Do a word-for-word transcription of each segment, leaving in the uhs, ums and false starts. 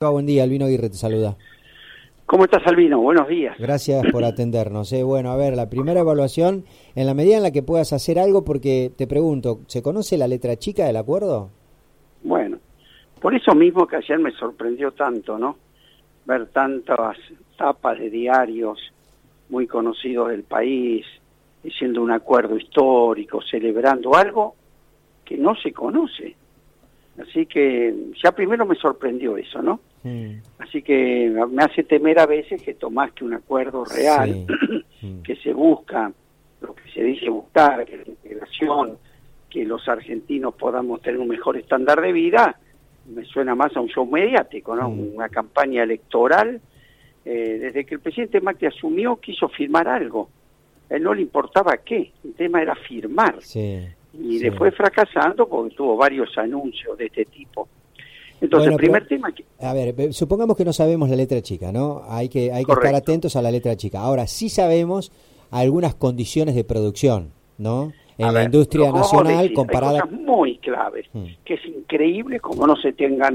Buen día, Albino Aguirre te saluda. ¿Cómo estás, Albino? Buenos días. Gracias por atendernos. Eh. Bueno, a ver, la primera evaluación, en la medida en la que puedas hacer algo, porque te pregunto, ¿se conoce la letra chica del acuerdo? Bueno, por eso mismo que ayer me sorprendió tanto, ¿no? Ver tantas tapas de diarios muy conocidos del país, diciendo un acuerdo histórico, celebrando algo que no se conoce. Así que ya primero me sorprendió eso, ¿no? Mm. Así que me hace temer a veces que tomás que un acuerdo real, sí. que se busca, lo que se dice buscar, que la integración, que los argentinos podamos tener un mejor estándar de vida, me suena más a un show mediático, ¿no? Mm. Una campaña electoral. Eh, desde que el presidente Macri asumió, quiso firmar algo. A él no le importaba qué, el tema era firmar. Sí. Y sí. le fue fracasando porque tuvo varios anuncios de este tipo. Entonces, bueno, el primer pero, tema... Que... A ver, supongamos que no sabemos la letra chica, ¿no? Hay que hay que estar atentos a la letra chica. Ahora, sí sabemos algunas condiciones de producción, ¿no? En a la ver, industria nacional decir, comparada... Hay cosas muy claves, hmm. que es increíble como no se tengan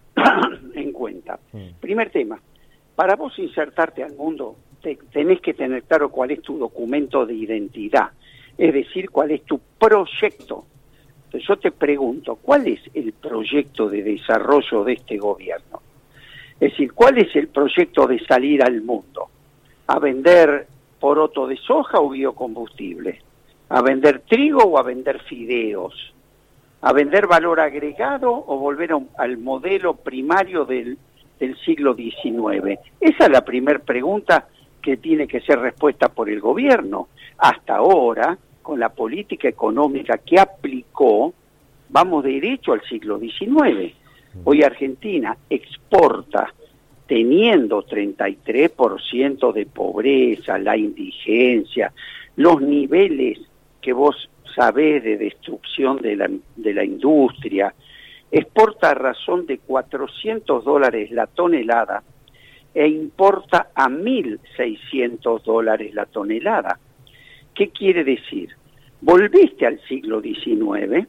en cuenta. Hmm. Primer tema, para vos insertarte al mundo, te, tenés que tener claro cuál es tu documento de identidad. Es decir, cuál es tu proyecto. Entonces yo te pregunto, ¿cuál es el proyecto de desarrollo de este gobierno? Es decir, ¿cuál es el proyecto de salir al mundo? ¿A vender poroto de soja o biocombustible? ¿A vender trigo o a vender fideos? ¿A vender valor agregado o volver a un, al modelo primario del, del siglo diecinueve? Esa es la primera pregunta que tiene que ser respuesta por el gobierno. Hasta ahora, con la política económica que aplicó, vamos derecho al siglo diecinueve. Hoy Argentina exporta, teniendo treinta y tres por ciento de pobreza, la indigencia, los niveles que vos sabés de destrucción de la, de la industria, exporta a razón de cuatrocientos dólares la tonelada e importa a mil seiscientos dólares la tonelada. ¿Qué quiere decir? Volviste al siglo diecinueve,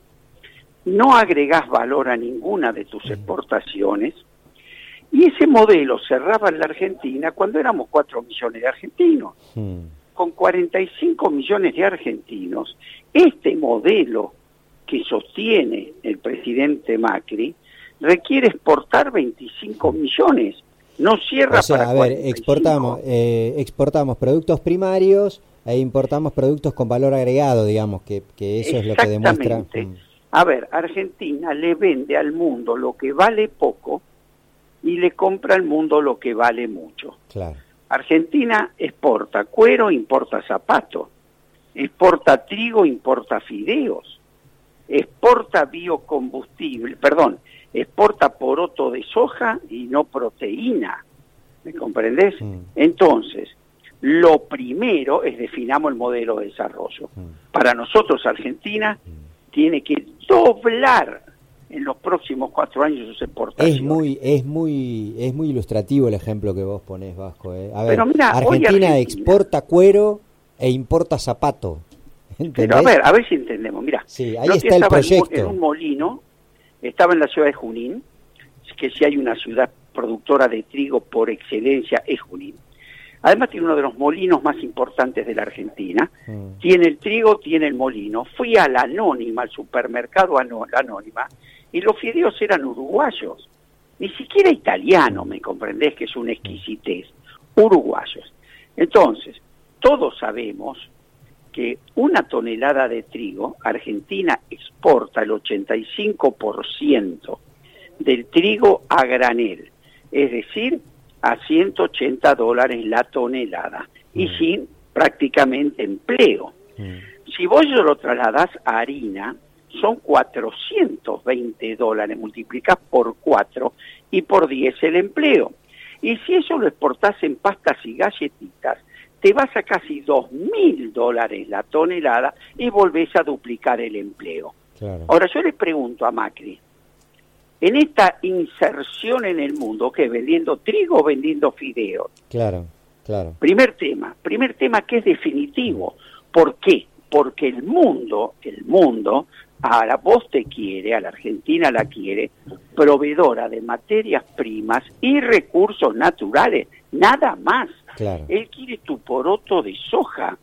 no agregás valor a ninguna de tus exportaciones, y ese modelo cerraba en la Argentina cuando éramos cuatro millones de argentinos. Mm. Con cuarenta y cinco millones de argentinos, este modelo que sostiene el presidente Macri requiere exportar veinticinco millones. No cierra, o sea, para a ver, exportamos, eh, exportamos productos primarios e importamos productos con valor agregado, digamos, que, que eso es lo que demuestra. A ver, Argentina le vende al mundo lo que vale poco y le compra al mundo lo que vale mucho. Claro. Argentina exporta cuero, importa zapatos, exporta trigo, importa fideos, exporta biocombustible, perdón, exporta poroto de soja y no proteína. ¿Me comprendés? Mm. Entonces, lo primero es definamos el modelo de desarrollo. Mm. Para nosotros, Argentina mm. tiene que doblar en los próximos cuatro años sus exportaciones. Es muy, es muy, es muy ilustrativo el ejemplo que vos ponés, Vasco. Eh. A ver, Pero mirá, Argentina, Argentina exporta cuero e importa zapato. ¿Entendés? Pero a ver, a ver si entendemos. Mirá, sí, ahí está el proyecto. En un molino, estaba en la ciudad de Junín, que si hay una ciudad productora de trigo por excelencia es Junín. Además tiene uno de los molinos más importantes de la Argentina. Mm. Tiene el trigo, tiene el molino. Fui a la Anónima, al supermercado Anónima, y los fideos eran uruguayos. Ni siquiera italiano, ¿me comprendés? Que es una exquisitez. Uruguayos. Entonces, todos sabemos que una tonelada de trigo, Argentina exporta el ochenta y cinco por ciento del trigo a granel. Es decir, a ciento ochenta dólares la tonelada mm. y sin prácticamente empleo. Mm. Si vos lo trasladás a harina, son cuatrocientos veinte dólares, multiplicás por cuatro y por diez el empleo. Y si eso lo exportás en pastas y galletitas, te vas a casi dos mil dólares la tonelada y volvés a duplicar el empleo. Claro. Ahora yo le pregunto a Macri, en esta inserción en el mundo, que vendiendo trigo o vendiendo fideos. Claro, claro. Primer tema, primer tema que es definitivo. ¿Por qué? Porque el mundo, el mundo Ahora, vos te quiere, a la Argentina la quiere, proveedora de materias primas y recursos naturales, nada más. Claro. Él quiere tu poroto de soja.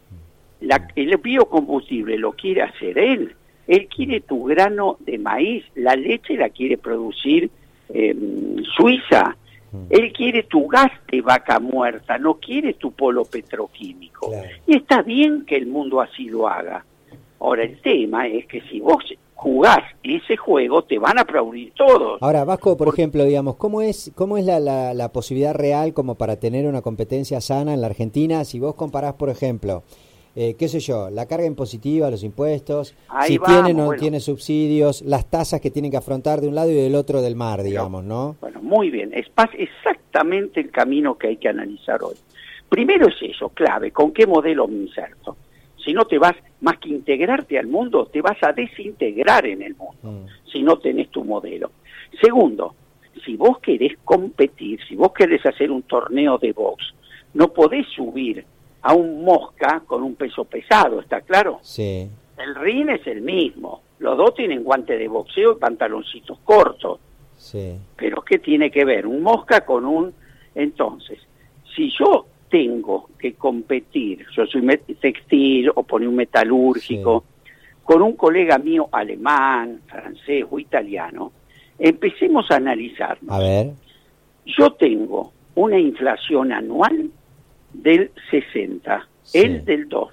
La, el biocombustible lo quiere hacer él. Él quiere tu grano de maíz. La leche la quiere producir eh, Suiza. Él quiere tu gas de vaca muerta, no quiere tu polo petroquímico. Claro. Y está bien que el mundo así lo haga. Ahora, el tema es que si vos jugás ese juego, te van a aplaudir todos. Ahora, Vasco, por, por ejemplo, digamos, ¿cómo es cómo es la, la, la posibilidad real como para tener una competencia sana en la Argentina? Si vos comparás, por ejemplo, eh, qué sé yo, la carga impositiva, los impuestos, Ahí si vamos, tiene o no bueno. tiene subsidios, las tasas que tienen que afrontar de un lado y del otro del mar, digamos, ¿no? Bueno, muy bien, es exactamente el camino que hay que analizar hoy. Primero es eso, clave, ¿con qué modelo me inserto? Si no te vas, más que integrarte al mundo, te vas a desintegrar en el mundo, mm. si no tenés tu modelo. Segundo, si vos querés competir, si vos querés hacer un torneo de box, no podés subir a un Mosca con un peso pesado, ¿está claro? Sí. El ring es el mismo, los dos tienen guantes de boxeo y pantaloncitos cortos. Sí. Pero ¿qué tiene que ver un Mosca con un...? Entonces, si yo tengo que competir, yo soy textil o pone un metalúrgico, sí. con un colega mío alemán, francés o italiano, empecemos a analizarnos. A ver. Yo tengo una inflación anual del sesenta, sí. él del dos.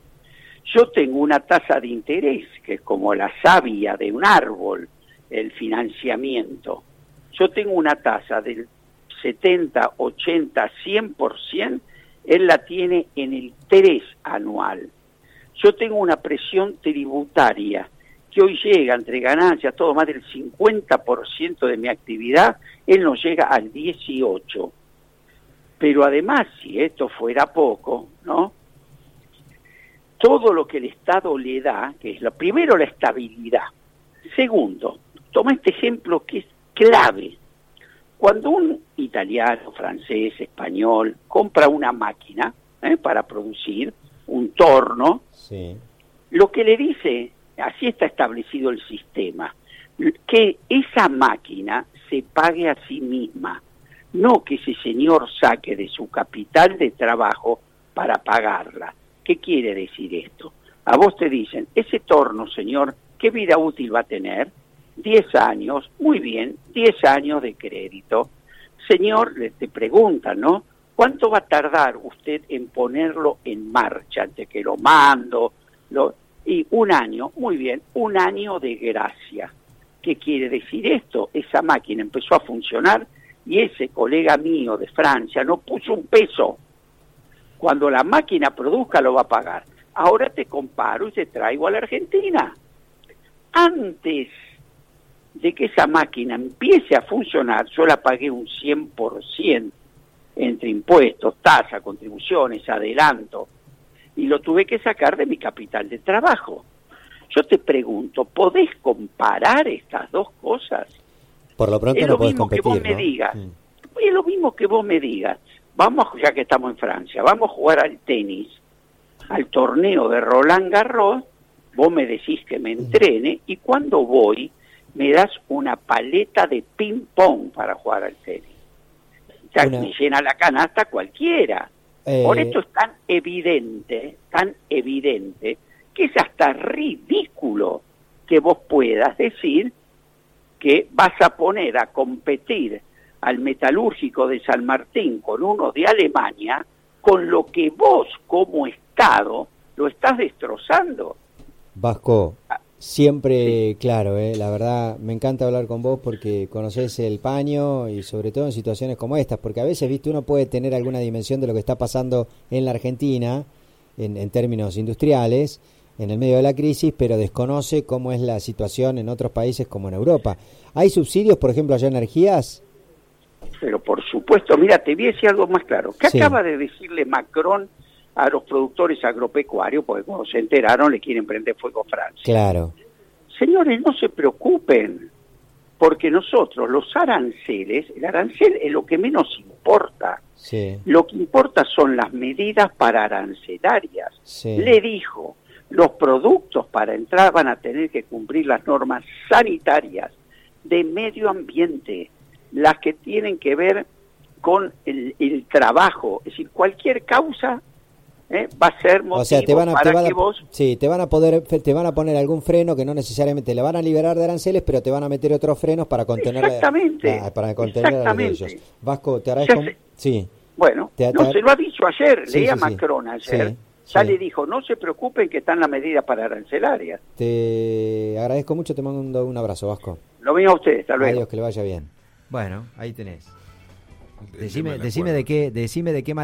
Yo tengo una tasa de interés, que es como la savia de un árbol, el financiamiento. Yo tengo una tasa del setenta, ochenta, cien por ciento, él la tiene en el tres anual. Yo tengo una presión tributaria que hoy llega entre ganancias, todo más del cincuenta por ciento de mi actividad, él no llega al dieciocho por ciento. Pero además, si esto fuera poco, ¿no? Todo lo que el Estado le da, que es lo primero la estabilidad. Segundo, toma este ejemplo que es clave. Cuando un italiano, francés, español compra una máquina ¿eh? para producir un torno, sí. lo que le dice, así está establecido el sistema, que esa máquina se pague a sí misma, no que ese señor saque de su capital de trabajo para pagarla. ¿Qué quiere decir esto? A vos te dicen, ese torno, señor, ¿qué vida útil va a tener? diez años, muy bien, diez años de crédito. Señor, le te preguntan, ¿no? ¿Cuánto va a tardar usted en ponerlo en marcha antes que lo mando? Lo... Y un año, muy bien, un año de gracia. ¿Qué quiere decir esto? Esa máquina empezó a funcionar y ese colega mío de Francia no puso un peso. Cuando la máquina produzca lo va a pagar. Ahora te comparo y te traigo a la Argentina. Antes de que esa máquina empiece a funcionar, yo la pagué un cien por ciento entre impuestos, tasas, contribuciones, adelanto, y lo tuve que sacar de mi capital de trabajo. Yo te pregunto, ¿podés comparar estas dos cosas? Por lo pronto es no lo podés mismo competir, que vos ¿no? me digas. Mm. Es lo mismo que vos me digas. Vamos, ya que estamos en Francia, vamos a jugar al tenis, al torneo de Roland Garros, vos me decís que me entrene, y cuando voy, me das una paleta de ping-pong para jugar al tenis. O sea, una... me llena la canasta cualquiera. Eh... Por esto es tan evidente, tan evidente, que es hasta ridículo que vos puedas decir que vas a poner a competir al metalúrgico de San Martín con uno de Alemania, con lo que vos como Estado lo estás destrozando. Vasco, siempre sí. Claro, eh, la verdad me encanta hablar con vos porque conocés el paño y sobre todo en situaciones como estas, porque a veces, viste, uno puede tener alguna dimensión de lo que está pasando en la Argentina en, en términos industriales, en el medio de la crisis, pero desconoce cómo es la situación en otros países como en Europa. ¿Hay subsidios, por ejemplo, allá en energías? Pero por supuesto, mira, te voy a decir algo más claro. ¿Qué sí. acaba de decirle Macron a los productores agropecuarios? Porque cuando se enteraron le quieren prender fuego a Francia. Claro. Señores, no se preocupen, porque nosotros, los aranceles, el arancel es lo que menos importa. Sí. Lo que importa son las medidas para arancelarias. Sí. Le dijo, los productos para entrar van a tener que cumplir las normas sanitarias, de medio ambiente, las que tienen que ver con el, el trabajo, es decir, cualquier causa ¿eh? va a ser motivo o sea, te van a, para te van a, que vos... Sí, te van a poder, te van a poner algún freno que no necesariamente le van a liberar de aranceles, pero te van a meter otros frenos para contener... Exactamente. La, para contener exactamente. a ellos. Vasco, te agradezco... Se, sí. Bueno, te, no, te... se lo ha dicho ayer, sí, leía sí, Macron ayer, sí, ya sí. le dijo, no se preocupen que están las medidas para arancelarias. Te agradezco mucho, te mando un abrazo, Vasco. Lo mismo a usted, hasta luego. Adiós, que le vaya bien. Bueno, ahí tenés. Decime, decime de qué, decime de qué manera